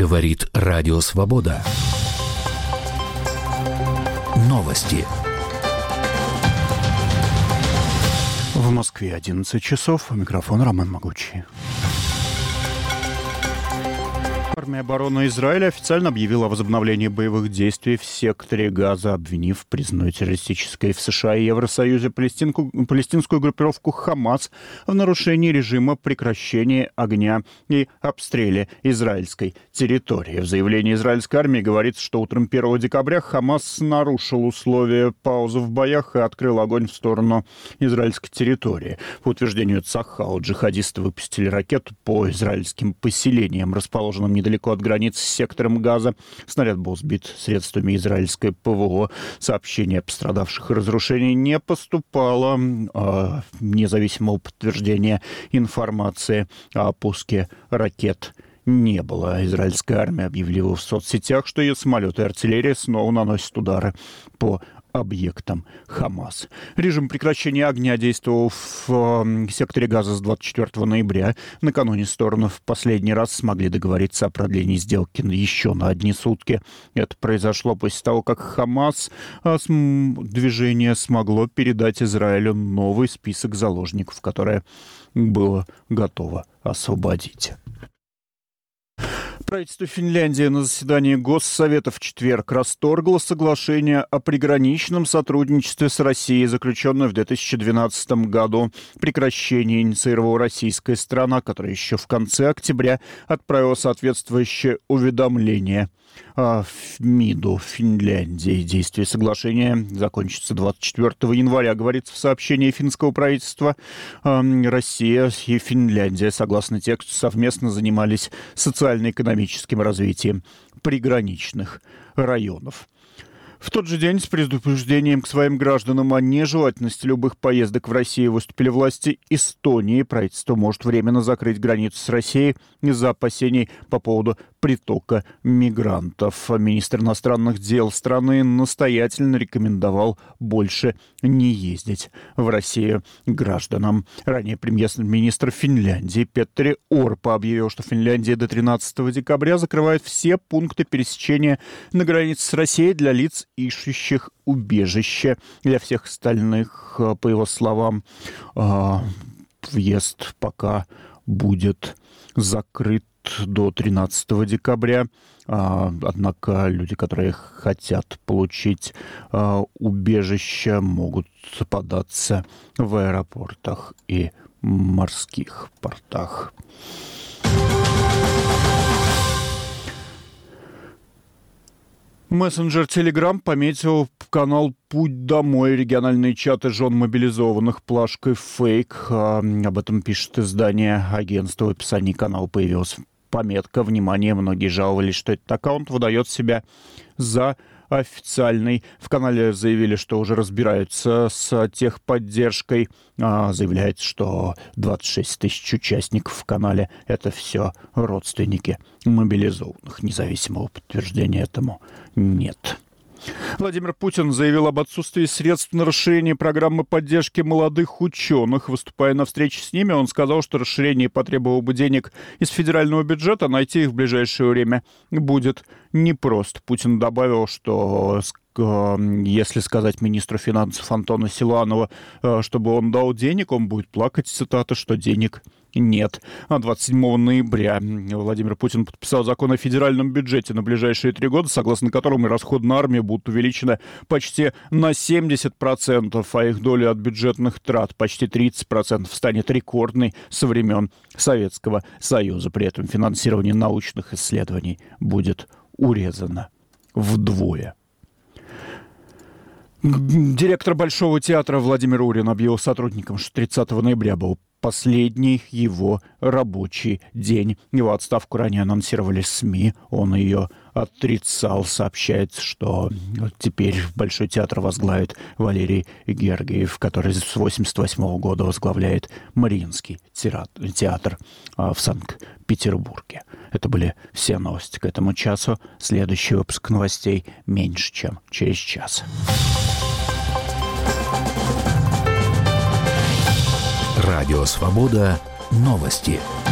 Говорит Радио Свобода. Новости. В Москве 11 часов. Микрофон Роман Могучий. Армия обороны Израиля официально объявила о возобновлении боевых действий в секторе Газа, обвинив признанную террористической в США и Евросоюзе палестинскую группировку «Хамас» в нарушении режима прекращения огня и обстреле израильской территории. В заявлении израильской армии говорится, что утром 1 декабря «Хамас» нарушил условия паузы в боях и открыл огонь в сторону израильской территории. По утверждению Цахал, джихадисты выпустили ракету по израильским поселениям, расположенным недалеко от границы с сектором Газа. Снаряд был сбит средствами израильской ПВО. Сообщение о пострадавших и разрушении не поступало. Независимого подтверждения информации о пуске ракет не было. Израильская армия объявила в соцсетях, что ее самолеты и артиллерия снова наносят удары по объектам Хамас. Режим прекращения огня действовал в секторе Газа с 24 ноября. Накануне стороны в последний раз смогли договориться о продлении сделки еще на одни сутки. Это произошло после того, как Хамас движение смогло передать Израилю новый список заложников, которые было готово освободить. Правительство Финляндии на заседании Госсовета в четверг расторгло соглашение о приграничном сотрудничестве с Россией, заключенное в 2012 году. Прекращение инициировала российская сторона, которая еще в конце октября отправила соответствующее уведомление в МИДу Финляндии. Действие соглашения закончится 24 января, говорится в сообщении финского правительства. Россия и Финляндия, согласно тексту, совместно занимались социально-экономическим развитием приграничных районов. В тот же день с предупреждением к своим гражданам о нежелательности любых поездок в Россию выступили власти Эстонии. Правительство может временно закрыть границу с Россией из-за опасений по поводу притока мигрантов. Министр иностранных дел страны настоятельно рекомендовал больше не ездить в Россию гражданам. Ранее премьер-министр Финляндии Петри Орпо объявил, что Финляндия до 13 декабря закрывает все пункты пересечения на границе с Россией для лиц, ищущих убежище. Для всех остальных, по его словам, въезд пока будет закрыт до 13 декабря. Однако люди, которые хотят получить убежище, могут податься в аэропортах и морских портах. Мессенджер Telegram пометил канал «Путь домой», региональные чаты жен мобилизованных плашкой «Фейк». Об этом пишет издание агентства. В описании канала появилась пометка «Внимание». Многие жаловались, что этот аккаунт выдает себя за официальный. В канале заявили, что уже разбираются с техподдержкой. Заявляется, что 26 тысяч участников в канале — это все родственники мобилизованных. Независимого подтверждения этому нет. Владимир Путин заявил об отсутствии средств на расширение программы поддержки молодых ученых. Выступая на встрече с ними, он сказал, что расширение потребовало бы денег из федерального бюджета, найти их в ближайшее время будет непросто. Путин добавил, что если сказать министру финансов Антону Силуанову, чтобы он дал денег, он будет плакать, цитата, что денег нет. 27 ноября Владимир Путин подписал закон о федеральном бюджете на ближайшие 3 года, согласно которому расходы на армию будут увеличены почти на 70%, а их доля от бюджетных трат почти 30% станет рекордной со времен Советского Союза. При этом финансирование научных исследований будет урезано вдвое. Директор Большого театра Владимир Урин объявил сотрудникам, что 30 ноября был последний его рабочий день. Его отставку ранее анонсировали СМИ, он ее отрицал. Сообщается, что теперь Большой театр возглавит Валерий Гергиев, который с 1988 года возглавляет Мариинский театр в Санкт-Петербурге. Это были все новости к этому часу. Следующий выпуск новостей меньше, чем через час. Радио Свобода. Новости.